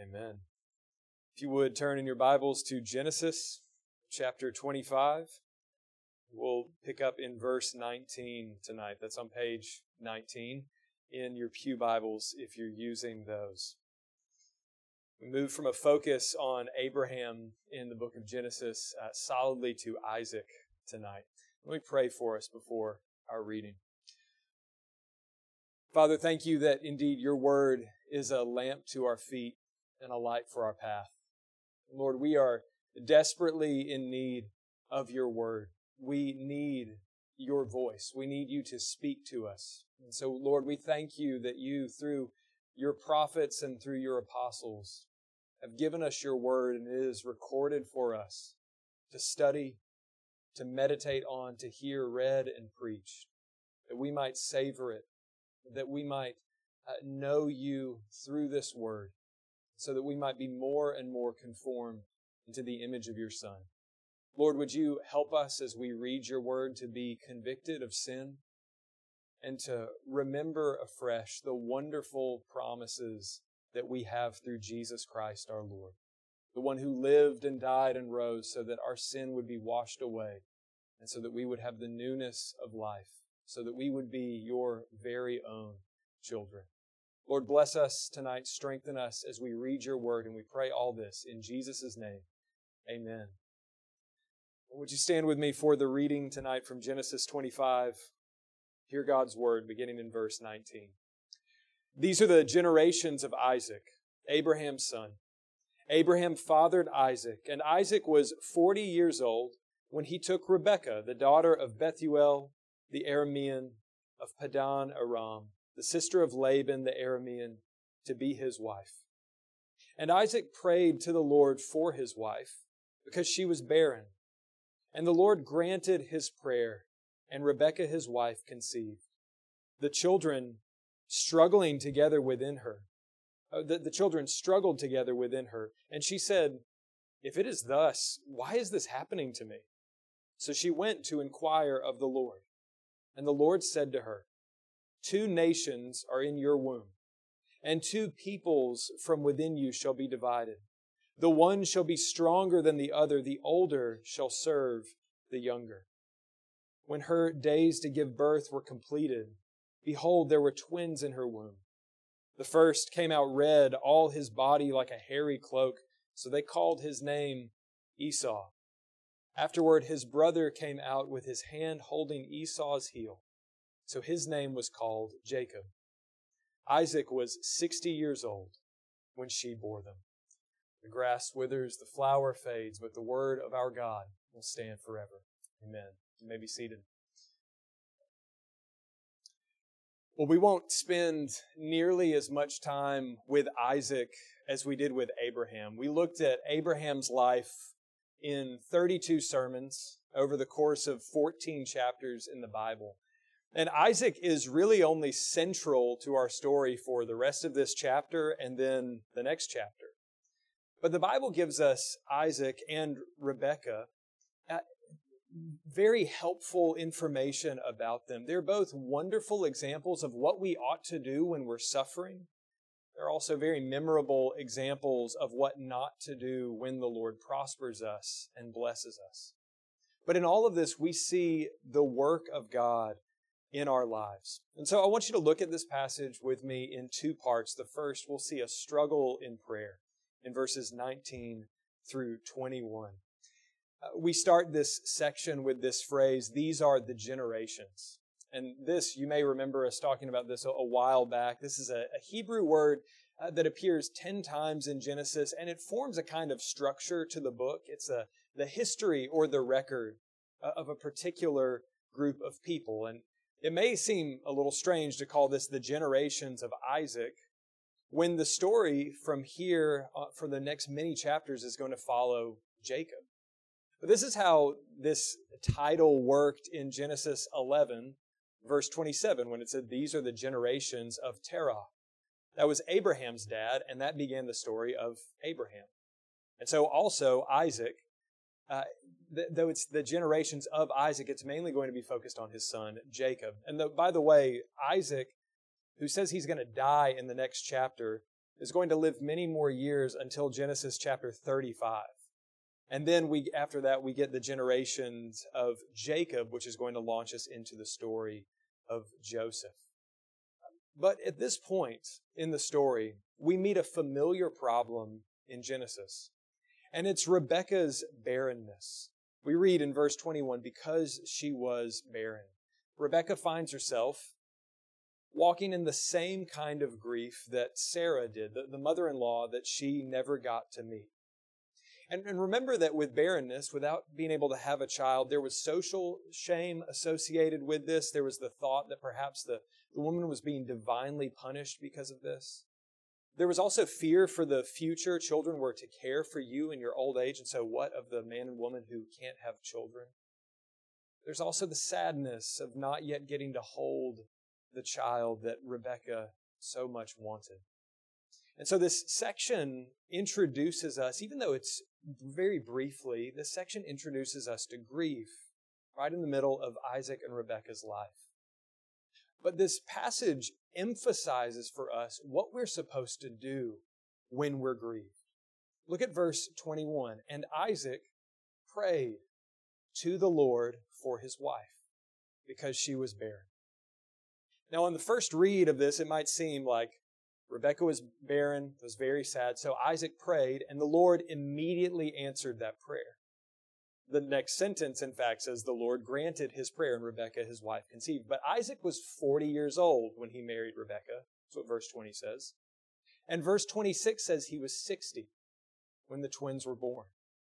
Amen. If you would turn in your Bibles to Genesis chapter 25. We'll pick up in verse 19 tonight. That's on page 19 in your pew Bibles if you're using those. We move from a focus on Abraham in the book of Genesis solidly to Isaac tonight. Let me pray for us before our reading. Father, thank you that indeed your word is a lamp to our feet and a light for our path. Lord, we are desperately in need of your word. We need your voice. We need you to speak to us. And so, Lord, we thank you that you, through your prophets and through your apostles, have given us your word, and it is recorded for us to study, to meditate on, to hear read and preached, that we might savor it, that we might know you through this word, so that we might be more and more conformed into the image of your Son. Lord, would you help us as we read your word to be convicted of sin and to remember afresh the wonderful promises that we have through Jesus Christ our Lord, the one who lived and died and rose so that our sin would be washed away and so that we would have the newness of life, so that we would be your very own children. Lord, bless us tonight, strengthen us as we read your word, and we pray all this in Jesus' name. Amen. Would you stand with me for the reading tonight from Genesis 25? Hear God's word beginning in verse 19. These are the generations of Isaac, Abraham's son. Abraham fathered Isaac, and Isaac was 40 years old when he took Rebekah, the daughter of Bethuel, the Aramean of Padan Aram, the sister of Laban the Aramean, to be his wife. And Isaac prayed to the Lord for his wife, because she was barren. And the Lord granted his prayer, and Rebekah his wife conceived. The children struggling together within her, the children struggled together within her, and she said, "If it is thus, why is this happening to me?" So she went to inquire of the Lord. And the Lord said to her, "Two nations are in your womb, and two peoples from within you shall be divided. The one shall be stronger than the other, the older shall serve the younger." When her days to give birth were completed, behold, there were twins in her womb. The first came out red, all his body like a hairy cloak, so they called his name Esau. Afterward, his brother came out with his hand holding Esau's heel, so his name was called Jacob. Isaac was 60 years old when she bore them. The grass withers, the flower fades, but the word of our God will stand forever. Amen. You may be seated. Well, we won't spend nearly as much time with Isaac as we did with Abraham. We looked at Abraham's life in 32 sermons over the course of 14 chapters in the Bible. And Isaac is really only central to our story for the rest of this chapter and then the next chapter. But the Bible gives us Isaac and Rebekah very helpful information about them. They're both wonderful examples of what we ought to do when we're suffering. They're also very memorable examples of what not to do when the Lord prospers us and blesses us. But in all of this, we see the work of God in our lives. And so I want you to look at this passage with me in two parts. The first, we'll see a struggle in prayer in verses 19 through 21. We start this section with this phrase, "These are the generations." And this, you may remember us talking about this a while back. This is a Hebrew word that appears 10 times in Genesis, and it forms a kind of structure to the book. It's the history or the record of a particular group of people. And it may seem a little strange to call this the generations of Isaac, when the story from here for the next many chapters is going to follow Jacob. But this is how this title worked in Genesis 11, verse 27, when it said, "These are the generations of Terah." That was Abraham's dad, and that began the story of Abraham. And so also Isaac, though it's the generations of Isaac, it's mainly going to be focused on his son, Jacob. And by the way, Isaac, who says he's going to die in the next chapter, is going to live many more years until Genesis chapter 35. And then after that, we get the generations of Jacob, which is going to launch us into the story of Joseph. But at this point in the story, we meet a familiar problem in Genesis, and it's Rebekah's barrenness. We read in verse 21, because she was barren. Rebekah finds herself walking in the same kind of grief that Sarah did, the mother-in-law that she never got to meet. And remember that with barrenness, without being able to have a child, there was social shame associated with this. There was the thought that perhaps the woman was being divinely punished because of this. There was also fear for the future. Children were to care for you in your old age, and so what of the man and woman who can't have children? There's also the sadness of not yet getting to hold the child that Rebekah so much wanted. And so this section introduces us, even though it's very briefly, this section introduces us to grief right in the middle of Isaac and Rebekah's life. But this passage emphasizes for us what we're supposed to do when we're grieved. Look at verse 21. And Isaac prayed to the Lord for his wife because she was barren. Now, on the first read of this, it might seem like Rebekah was barren, was very sad, so Isaac prayed, and the Lord immediately answered that prayer. The next sentence, in fact, says the Lord granted his prayer, and Rebekah, his wife, conceived. But Isaac was 40 years old when he married Rebekah. That's what verse 20 says. And verse 26 says he was 60 when the twins were born.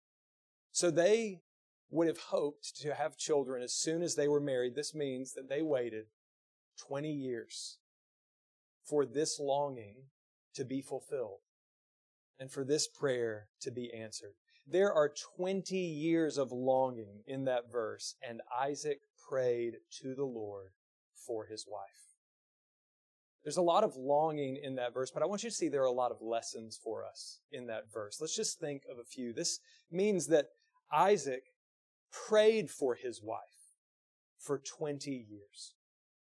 So they would have hoped to have children as soon as they were married. This means that they waited 20 years for this longing to be fulfilled and for this prayer to be answered. There are 20 years of longing in that verse, and Isaac prayed to the Lord for his wife. There's a lot of longing in that verse, but I want you to see there are a lot of lessons for us in that verse. Let's just think of a few. This means that Isaac prayed for his wife for 20 years.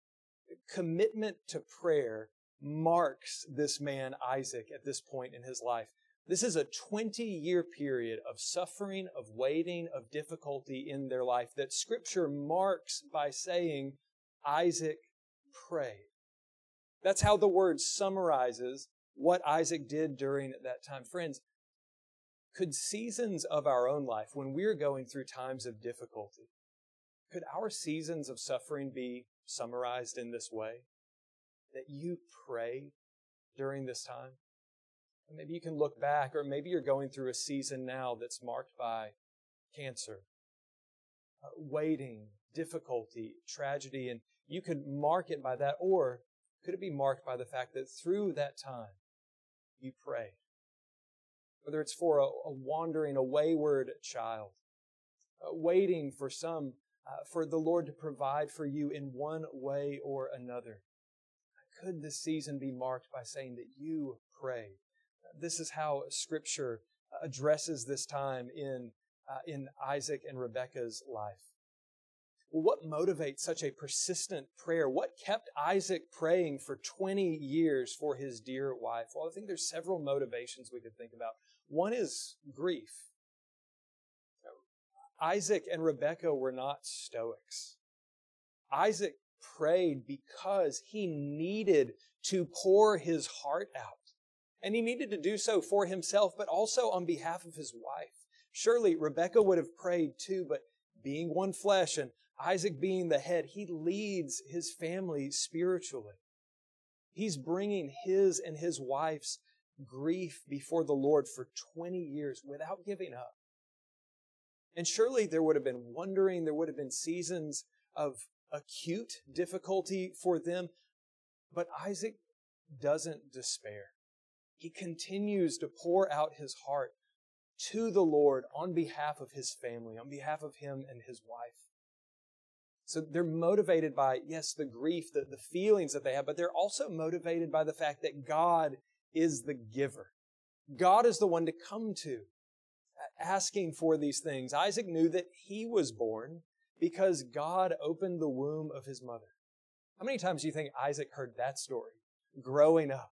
Commitment to prayer marks this man Isaac at this point in his life. This is a 20-year period of suffering, of waiting, of difficulty in their life that Scripture marks by saying Isaac prayed. That's how the word summarizes what Isaac did during that time. Friends, could seasons of our own life, when we're going through times of difficulty, could our seasons of suffering be summarized in this way? That you prayed during this time? Maybe you can look back, or maybe you're going through a season now that's marked by cancer, waiting, difficulty, tragedy, and you could mark it by that, or could it be marked by the fact that through that time you prayed? Whether it's for a wandering, a wayward child, waiting for for the Lord to provide for you in one way or another. Could this season be marked by saying that you prayed? This is how Scripture addresses this time in Isaac and Rebekah's life. Well, what motivates such a persistent prayer? What kept Isaac praying for 20 years for his dear wife? Well, I think there's several motivations we could think about. One is grief. Isaac and Rebekah were not Stoics. Isaac prayed because he needed to pour his heart out. And he needed to do so for himself, but also on behalf of his wife. Surely Rebekah would have prayed too, but being one flesh and Isaac being the head, he leads his family spiritually. He's bringing his and his wife's grief before the Lord for 20 years without giving up. And surely there would have been wondering, there would have been seasons of acute difficulty for them, but Isaac doesn't despair. He continues to pour out his heart to the Lord on behalf of his family, on behalf of him and his wife. So they're motivated by, yes, the grief, the feelings that they have, but they're also motivated by the fact that God is the giver. God is the one to come to, asking for these things. Isaac knew that he was born because God opened the womb of his mother. How many times do you think Isaac heard that story growing up?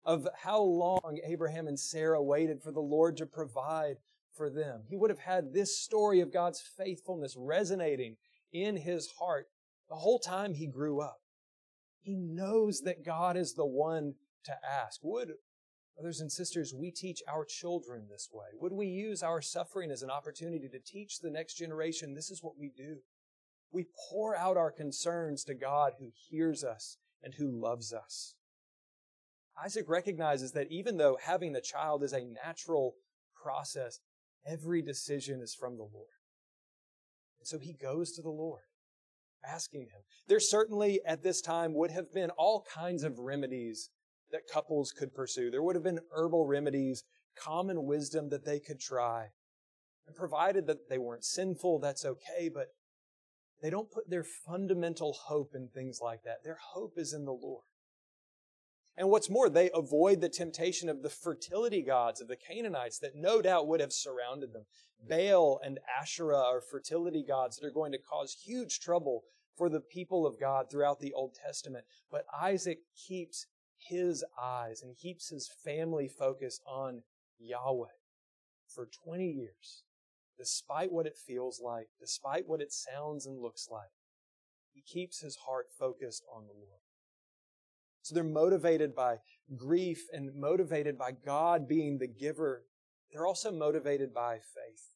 of how long Abraham and Sarah waited for the Lord to provide for them. He would have had this story of God's faithfulness resonating in his heart the whole time he grew up. He knows that God is the one to ask. Would, brothers and sisters, we teach our children this way? Would we use our suffering as an opportunity to teach the next generation this is what we do? We pour out our concerns to God who hears us and who loves us. Isaac recognizes that even though having a child is a natural process, every decision is from the Lord. And so he goes to the Lord, asking him. There certainly at this time would have been all kinds of remedies that couples could pursue. There would have been herbal remedies, common wisdom that they could try. And provided that they weren't sinful, that's okay, but they don't put their fundamental hope in things like that. Their hope is in the Lord. And what's more, they avoid the temptation of the fertility gods of the Canaanites that no doubt would have surrounded them. Baal and Asherah are fertility gods that are going to cause huge trouble for the people of God throughout the Old Testament. But Isaac keeps his eyes and keeps his family focused on Yahweh for 20 years. Despite what it feels like, despite what it sounds and looks like, he keeps his heart focused on the Lord. So they're motivated by grief and motivated by God being the giver. They're also motivated by faith.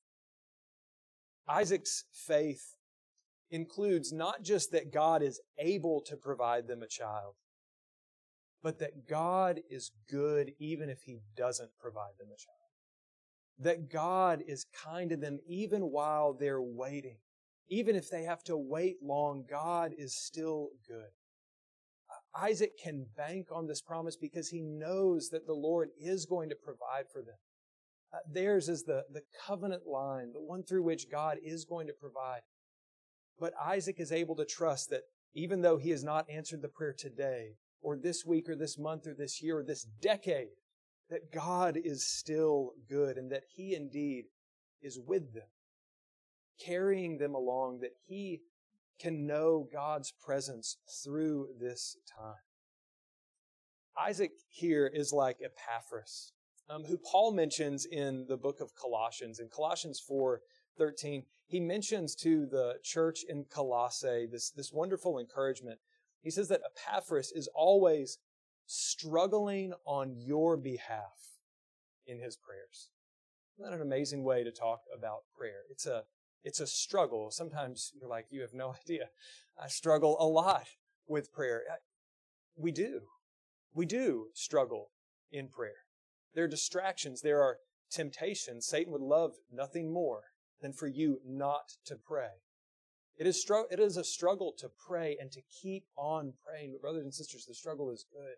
Isaac's faith includes not just that God is able to provide them a child, but that God is good even if He doesn't provide them a child. That God is kind to them even while they're waiting. Even if they have to wait long, God is still good. Isaac can bank on this promise because he knows that the Lord is going to provide for them. Theirs is the covenant line, the one through which God is going to provide. But Isaac is able to trust that even though he has not answered the prayer today, or this week, or this month, or this year, or this decade, that God is still good and that He indeed is with them, carrying them along, that He can know God's presence through this time. Isaac here is like Epaphras, who Paul mentions in the book of Colossians. In Colossians 4:13, he mentions to the church in Colossae this wonderful encouragement. He says that Epaphras is always struggling on your behalf in his prayers. Isn't that an amazing way to talk about prayer? It's a struggle. Sometimes you're like, you have no idea. I struggle a lot with prayer. We do. We do struggle in prayer. There are distractions. There are temptations. Satan would love nothing more than for you not to pray. It is a struggle to pray and to keep on praying. But brothers and sisters, the struggle is good.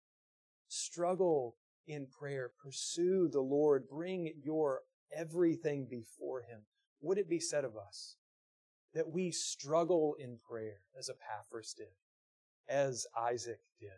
Struggle in prayer. Pursue the Lord. Bring your everything before Him. Would it be said of us that we struggle in prayer as Epaphras did, as Isaac did?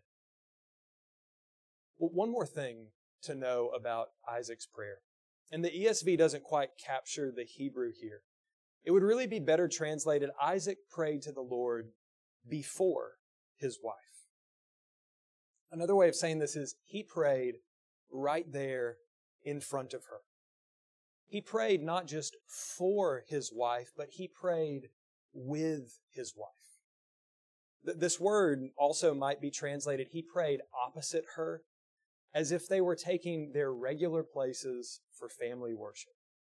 Well, one more thing to know about Isaac's prayer. And the ESV doesn't quite capture the Hebrew here. It would really be better translated, Isaac prayed to the Lord before his wife. Another way of saying this is he prayed right there in front of her. He prayed not just for his wife, but he prayed with his wife. This word also might be translated, he prayed opposite her, as if they were taking their regular places for family worship.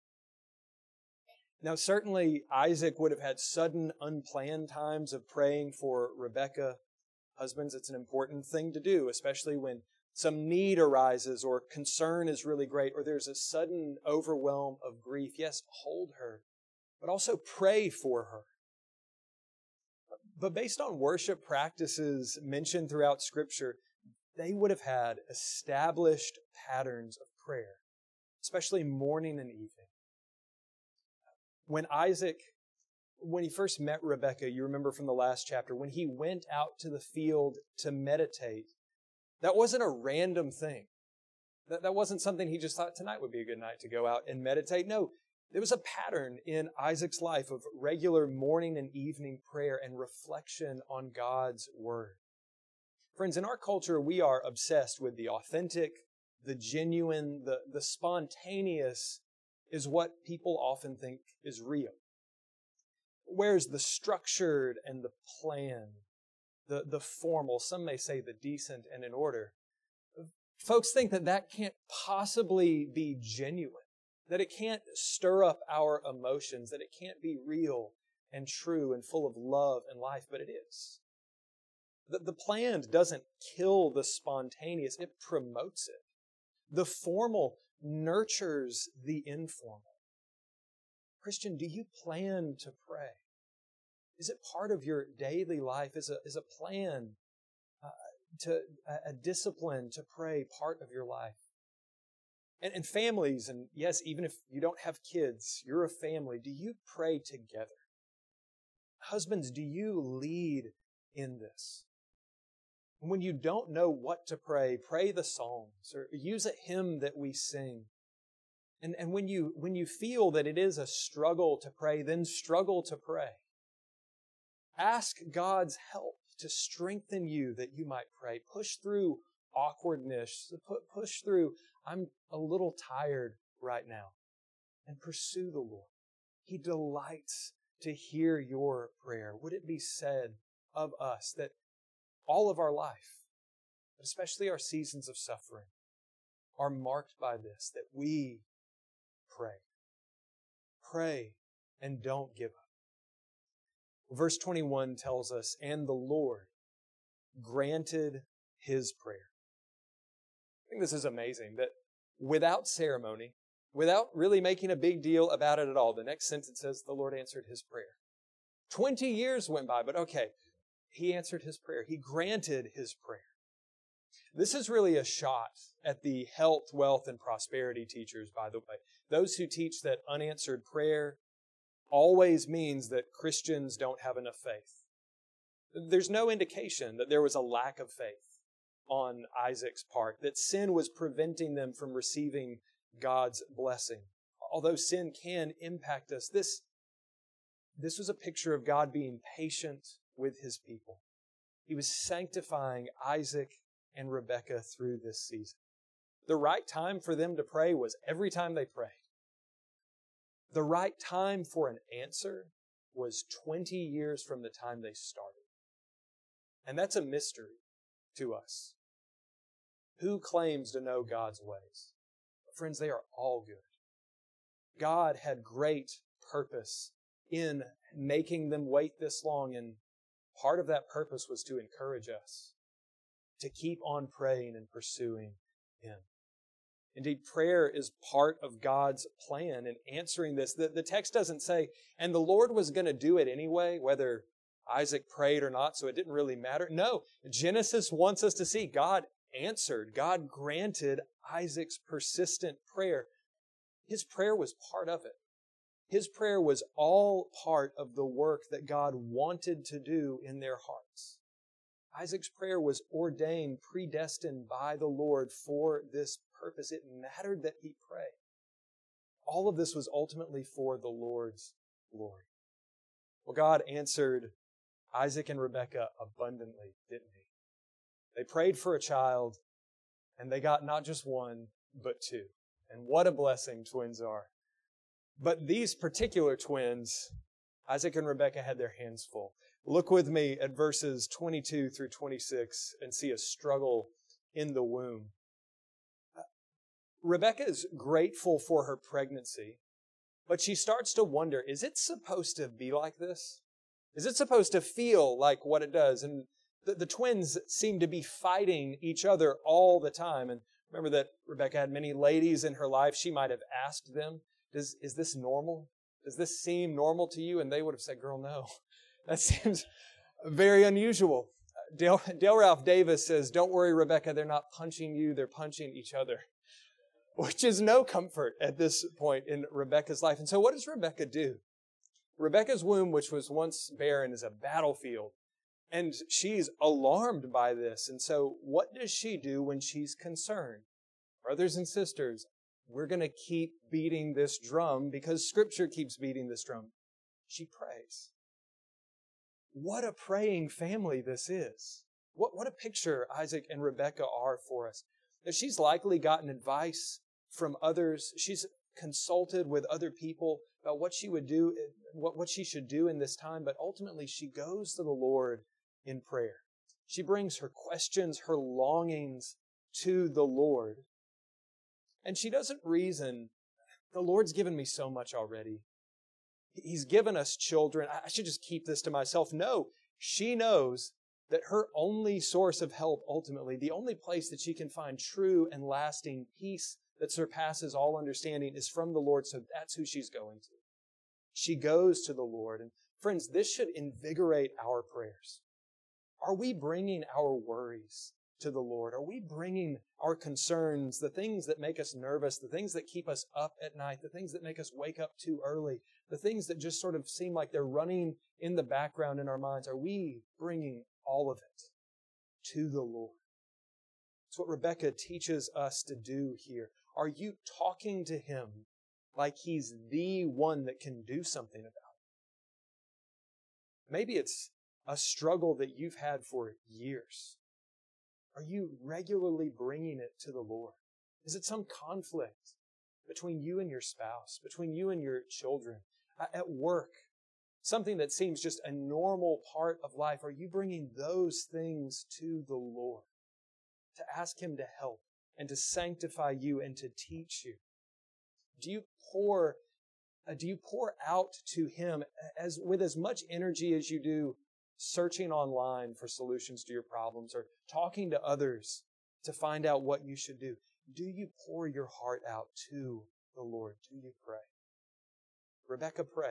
Now, certainly Isaac would have had sudden, unplanned times of praying for Rebekah. Husbands, it's an important thing to do, especially when some need arises or concern is really great or there's a sudden overwhelm of grief. Yes, hold her, but also pray for her. But based on worship practices mentioned throughout Scripture, they would have had established patterns of prayer, especially morning and evening. When he first met Rebekah, you remember from the last chapter, when he went out to the field to meditate, that wasn't a random thing. That wasn't something he just thought tonight would be a good night to go out and meditate. No, there was a pattern in Isaac's life of regular morning and evening prayer and reflection on God's Word. Friends, in our culture, we are obsessed with the authentic, the genuine, the spontaneous is what people often think is real. Whereas the structured and the planned, the formal, some may say the decent and in order, folks think that that can't possibly be genuine, that it can't stir up our emotions, that it can't be real and true and full of love and life, but it is. The planned doesn't kill the spontaneous, it promotes it. The formal nurtures the informal. Christian, do you plan to pray? Is it part of your daily life? Is a plan, a discipline to pray part of your life? And families, and yes, even if you don't have kids, you're a family, do you pray together? Husbands, do you lead in this? When you don't know what to pray, pray the Psalms or use a hymn that we sing. And when you feel that it is a struggle to pray, then struggle to pray. Ask God's help to strengthen you that you might pray. Push through awkwardness. Push through, I'm a little tired right now. And pursue the Lord. He delights to hear your prayer. Would it be said of us that all of our life, but especially our seasons of suffering, are marked by this, that we pray. Pray and don't give up. Verse 21 tells us, and the Lord granted his prayer. I think this is amazing, that without ceremony, without really making a big deal about it at all, the next sentence says the Lord answered his prayer. 20 years went by, but okay, he answered his prayer. He granted his prayer. This is really a shot at the health, wealth, and prosperity teachers, by the way. Those who teach that unanswered prayer always means that Christians don't have enough faith. There's no indication that there was a lack of faith on Isaac's part, that sin was preventing them from receiving God's blessing. Although sin can impact us, this was a picture of God being patient with his people. He was sanctifying Isaac and Rebekah through this season. The right time for them to pray was every time they prayed. The right time for an answer was 20 years from the time they started. And that's a mystery to us. Who claims to know God's ways? Friends, they are all good. God had great purpose in making them wait this long, and part of that purpose was to encourage us to keep on praying and pursuing him. Indeed, prayer is part of God's plan in answering this. The text doesn't say, and the Lord was going to do it anyway, whether Isaac prayed or not, so it didn't really matter. No, Genesis wants us to see God answered. God granted Isaac's persistent prayer. His prayer was part of it. His prayer was all part of the work that God wanted to do in their hearts. Isaac's prayer was ordained, predestined by the Lord for this purpose. It mattered that he pray. All of this was ultimately for the Lord's glory. Well, God answered Isaac and Rebekah abundantly, didn't he? They prayed for a child, and they got not just one, but two. And what a blessing twins are. But these particular twins, Isaac and Rebekah, had their hands full. Look with me at verses 22 through 26 and see a struggle in the womb. Rebekah is grateful for her pregnancy, but she starts to wonder, is it supposed to be like this? Is it supposed to feel like what it does? And the twins seem to be fighting each other all the time. And remember that Rebekah had many ladies in her life. She might have asked them, is this normal? Does this seem normal to you? And they would have said, girl, no. That seems very unusual. Dale Ralph Davis says, don't worry, Rebekah, they're not punching you, they're punching each other. Which is no comfort at this point in Rebekah's life. And so what does Rebekah do? Rebekah's womb, which was once barren, is a battlefield. And she's alarmed by this. And so what does she do when she's concerned? Brothers and sisters, we're going to keep beating this drum because Scripture keeps beating this drum. She prays. What a praying family this is. What a picture Isaac and Rebekah are for us. That she's likely gotten advice from others. She's consulted with other people about what she would do, what she should do in this time, but ultimately she goes to the Lord in prayer. She brings her questions, her longings to the Lord. And she doesn't reason, the Lord's given me so much already. He's given us children. I should just keep this to myself. No, she knows that her only source of help, ultimately, the only place that she can find true and lasting peace that surpasses all understanding is from the Lord, so that's who she's going to. She goes to the Lord. And friends, this should invigorate our prayers. Are we bringing our worries to the Lord? Are we bringing our concerns, the things that make us nervous, the things that keep us up at night, the things that make us wake up too early, the things that just sort of seem like they're running in the background in our minds? Are we bringing all of it to the Lord? It's what Rebekah teaches us to do here. Are you talking to Him like He's the one that can do something about it? Maybe it's a struggle that you've had for years. Are you regularly bringing it to the Lord? Is it some conflict between you and your spouse, between you and your children, at work? Something that seems just a normal part of life. Are you bringing those things to the Lord to ask Him to help and to sanctify you and to teach you? Do you pour out to Him with as much energy as you do searching online for solutions to your problems or talking to others to find out what you should do? Do you pour your heart out to the Lord? Do you pray? Rebekah prayed.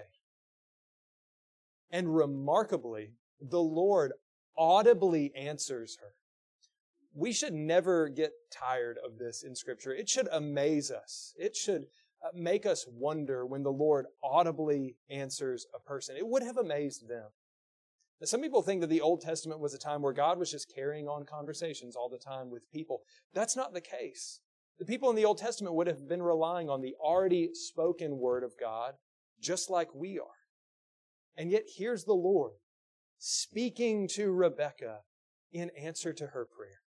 And remarkably, the Lord audibly answers her. We should never get tired of this in Scripture. It should amaze us. It should make us wonder when the Lord audibly answers a person. It would have amazed them. Now, some people think that the Old Testament was a time where God was just carrying on conversations all the time with people. That's not the case. The people in the Old Testament would have been relying on the already spoken word of God, just like we are. And yet here's the Lord speaking to Rebekah in answer to her prayer.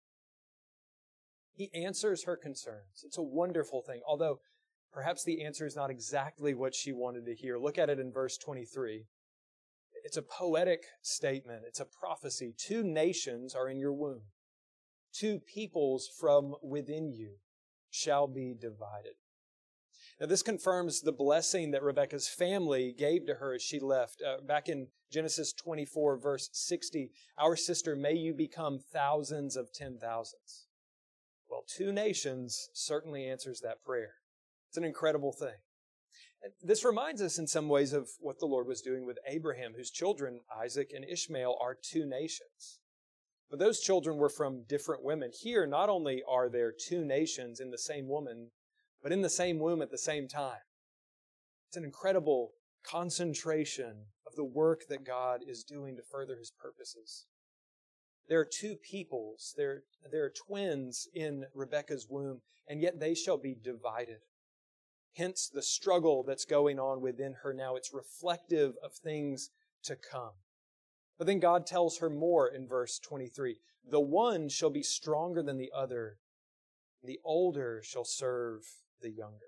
He answers her concerns. It's a wonderful thing, although perhaps the answer is not exactly what she wanted to hear. Look at it in verse 23. It's a poetic statement. It's a prophecy. 2 nations are in your womb. 2 peoples from within you shall be divided. Now, this confirms the blessing that Rebekah's family gave to her as she left. Back in Genesis 24, verse 60, our sister, may you become thousands of 10,000s. Well, 2 nations certainly answers that prayer. It's an incredible thing. And this reminds us in some ways of what the Lord was doing with Abraham, whose children, Isaac and Ishmael, are 2 nations. But those children were from different women. Here, not only are there 2 nations in the same woman, but in the same womb at the same time. It's an incredible concentration of the work that God is doing to further His purposes. There are 2 peoples. There are twins in Rebekah's womb, and yet they shall be divided. Hence the struggle that's going on within her now. It's reflective of things to come. But then God tells her more in verse 23. The one shall be stronger than the other. The older shall serve the younger.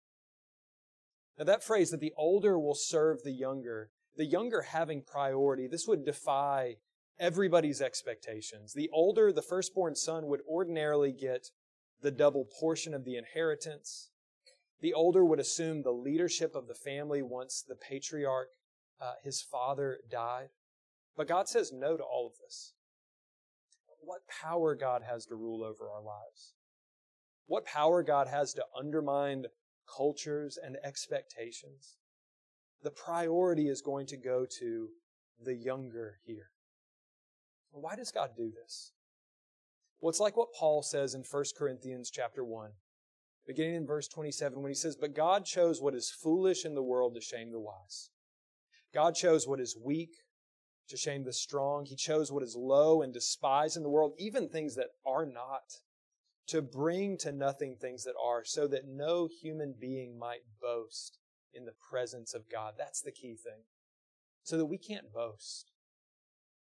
Now that phrase, that the older will serve the younger having priority, this would defy everybody's expectations. The older, the firstborn son, would ordinarily get the double portion of the inheritance. The older would assume the leadership of the family once the patriarch, his father, died. But God says no to all of this. What power God has to rule over our lives. What power God has to undermine cultures and expectations. The priority is going to go to the younger here. Why does God do this? Well, it's like what Paul says in 1 Corinthians chapter 1, beginning in verse 27, when he says, but God chose what is foolish in the world to shame the wise. God chose what is weak to shame the strong. He chose what is low and despised in the world, even things that are not, to bring to nothing things that are, so that no human being might boast in the presence of God. That's the key thing. So that we can't boast.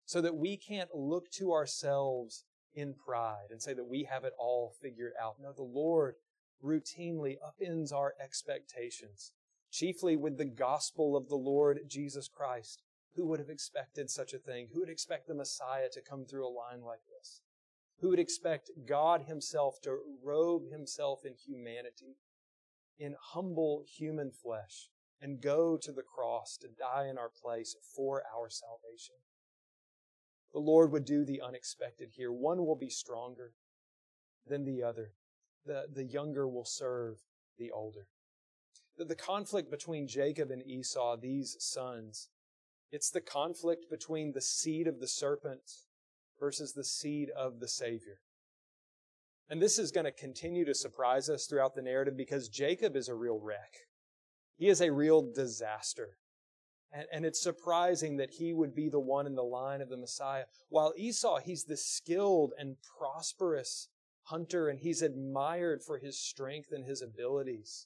so that we can't look to ourselves in pride and say that we have it all figured out. No, the Lord routinely upends our expectations, chiefly with the gospel of the Lord Jesus Christ. Who would have expected such a thing? Who would expect the Messiah to come through a line like this? Who would expect God himself to robe himself in humanity, in humble human flesh, and go to the cross to die in our place for our salvation? The Lord would do the unexpected here. One will be stronger than the other. The younger will serve the older. The conflict between Jacob and Esau, these sons, it's the conflict between the seed of the serpent versus the seed of the Savior. And this is going to continue to surprise us throughout the narrative because Jacob is a real wreck. He is a real disaster. And it's surprising that he would be the one in the line of the Messiah. While Esau, he's the skilled and prosperous hunter, and he's admired for his strength and his abilities.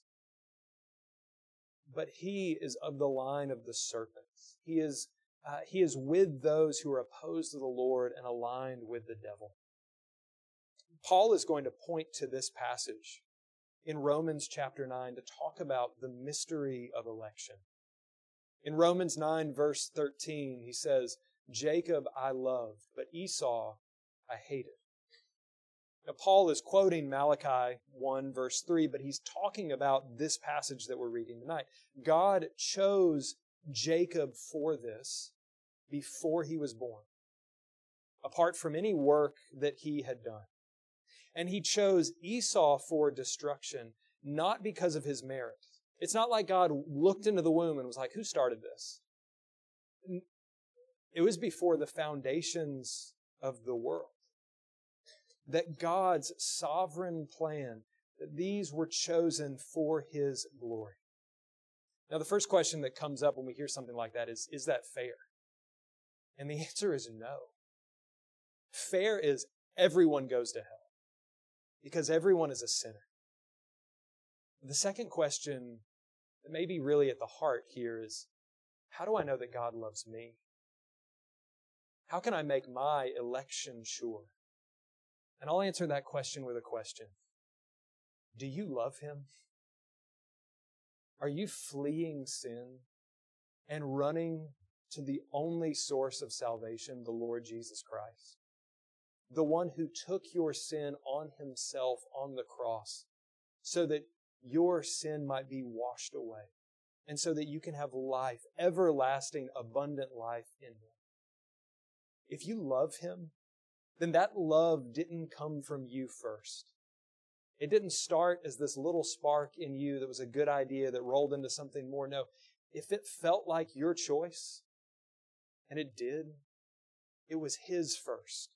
But he is of the line of the serpents. He is with those who are opposed to the Lord and aligned with the devil. Paul is going to point to this passage in Romans chapter 9 to talk about the mystery of election. In Romans 9 verse 13, he says, Jacob I loved, but Esau I hated. Now, Paul is quoting Malachi 1 verse 3, but he's talking about this passage that we're reading tonight. God chose Jacob for this before he was born, apart from any work that he had done. And he chose Esau for destruction, not because of his merit. It's not like God looked into the womb and was like, who started this? It was before the foundations of the world. That God's sovereign plan, that these were chosen for his glory. Now, the first question that comes up when we hear something like that is that fair? And the answer is no. Fair is everyone goes to hell because everyone is a sinner. The second question that may be really at the heart here is, how do I know that God loves me? How can I make my election sure? And I'll answer that question with a question. Do you love him? Are you fleeing sin and running to the only source of salvation, the Lord Jesus Christ? The one who took your sin on himself on the cross so that your sin might be washed away and so that you can have life, everlasting, abundant life in him. If you love him, then that love didn't come from you first. It didn't start as this little spark in you that was a good idea that rolled into something more. No, if it felt like your choice, and it did, it was his first.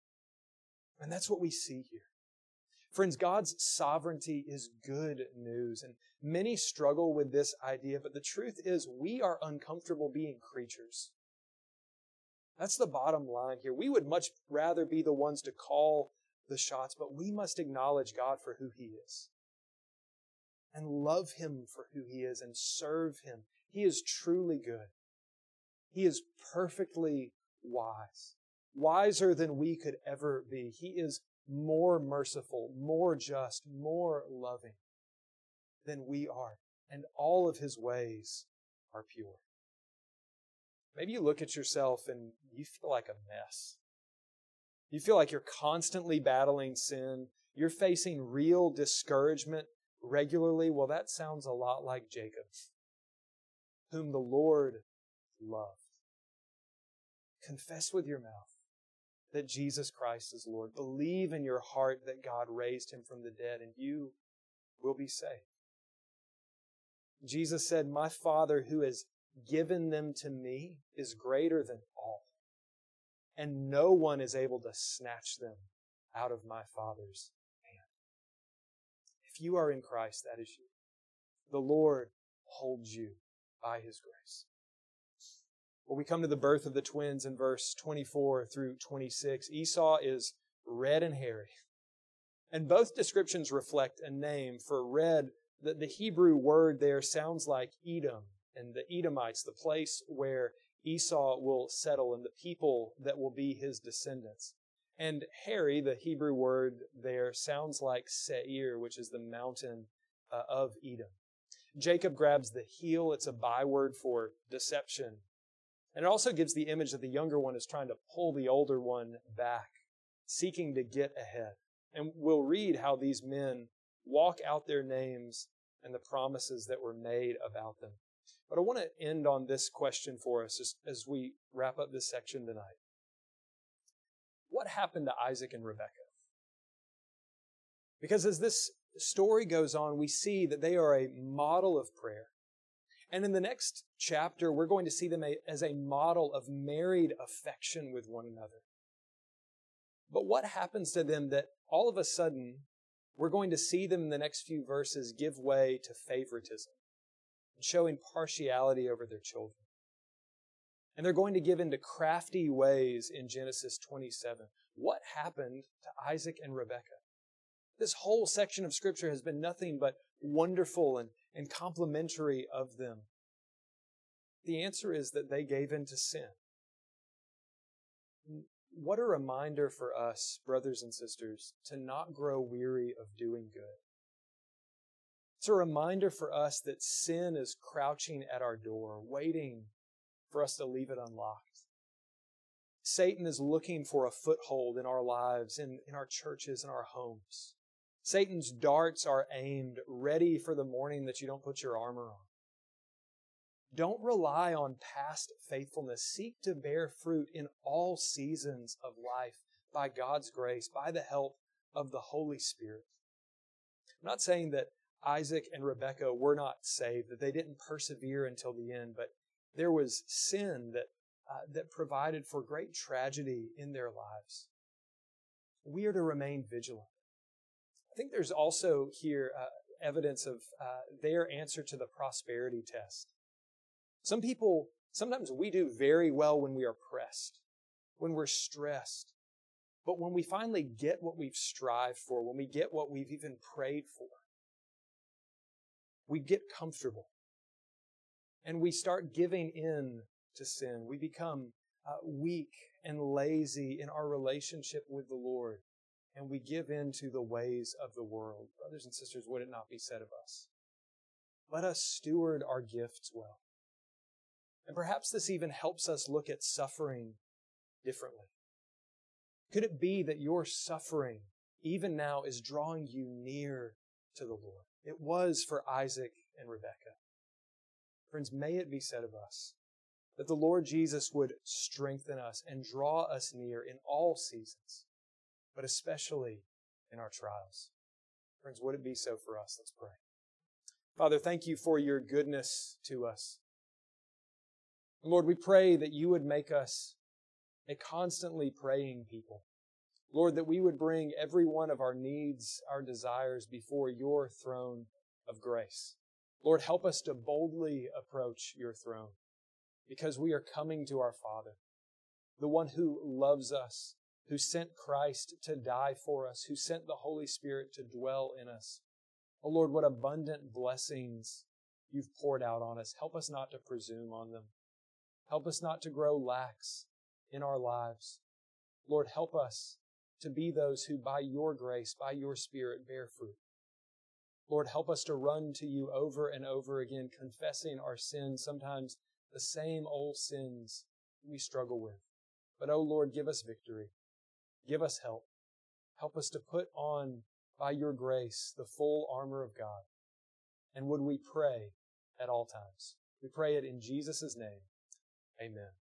And that's what we see here. Friends, God's sovereignty is good news, and many struggle with this idea, but the truth is we are uncomfortable being creatures. That's the bottom line here. We would much rather be the ones to call the shots, but we must acknowledge God for who he is and love him for who he is and serve him. He is truly good. He is perfectly wise, wiser than we could ever be. He is more merciful, more just, more loving than we are, and all of his ways are pure. Maybe you look at yourself and you feel like a mess. You feel like you're constantly battling sin. You're facing real discouragement regularly. Well, that sounds a lot like Jacob, whom the Lord loved. Confess with your mouth that Jesus Christ is Lord. Believe in your heart that God raised him from the dead, and you will be saved. Jesus said, my Father who has given them to me is greater than all, and no one is able to snatch them out of my Father's hand. If you are in Christ, that is you. The Lord holds you by his grace. Well, we come to the birth of the twins in verse 24 through 26. Esau is red and hairy. And both descriptions reflect a name. For red, the Hebrew word there sounds like Edom, and the Edomites, the place where Esau will settle and the people that will be his descendants. And Harry, the Hebrew word there, sounds like Seir, which is the mountain of Edom. Jacob grabs the heel. It's a byword for deception. And it also gives the image that the younger one is trying to pull the older one back, seeking to get ahead. And we'll read how these men walk out their names and the promises that were made about them. But I want to end on this question for us as we wrap up this section tonight. What happened to Isaac and Rebekah? Because as this story goes on, we see that they are a model of prayer. And in the next chapter, we're going to see them as a model of married affection with one another. But what happens to them that all of a sudden, we're going to see them in the next few verses give way to favoritism and showing partiality over their children. And they're going to give into crafty ways in Genesis 27. What happened to Isaac and Rebekah? This whole section of Scripture has been nothing but wonderful and complimentary of them. The answer is that they gave in to sin. What a reminder for us, brothers and sisters, to not grow weary of doing good. It's a reminder for us that sin is crouching at our door, waiting for us to leave it unlocked. Satan is looking for a foothold in our lives, in our churches, in our homes. Satan's darts are aimed, ready for the morning that you don't put your armor on. Don't rely on past faithfulness. Seek to bear fruit in all seasons of life by God's grace, by the help of the Holy Spirit. I'm not saying that Isaac and Rebekah were not saved, that they didn't persevere until the end, but there was sin that provided for great tragedy in their lives. We are to remain vigilant. I think there's also here evidence of their answer to the prosperity test. Sometimes we do very well when we are pressed, when we're stressed. But when we finally get what we've strived for, when we get what we've even prayed for, we get comfortable. And we start giving in to sin. We become weak and lazy in our relationship with the Lord. And we give in to the ways of the world. Brothers and sisters, would it not be said of us? Let us steward our gifts well. And perhaps this even helps us look at suffering differently. Could it be that your suffering, even now, is drawing you near to the Lord? It was for Isaac and Rebekah. Friends, may it be said of us that the Lord Jesus would strengthen us and draw us near in all seasons, but especially in our trials. Friends, would it be so for us? Let's pray. Father, thank you for your goodness to us. Lord, we pray that you would make us a constantly praying people. Lord, that we would bring every one of our needs, our desires before your throne of grace. Lord, help us to boldly approach your throne because we are coming to our Father, the one who loves us, who sent Christ to die for us, who sent the Holy Spirit to dwell in us. Oh Lord, what abundant blessings you've poured out on us. Help us not to presume on them. Help us not to grow lax in our lives. Lord, help us to be those who by your grace, by your Spirit, bear fruit. Lord, help us to run to you over and over again, confessing our sins, sometimes the same old sins we struggle with. But, oh Lord, give us victory. Give us help. Help us to put on, by your grace, the full armor of God. And would we pray at all times? We pray it in Jesus' name. Amen.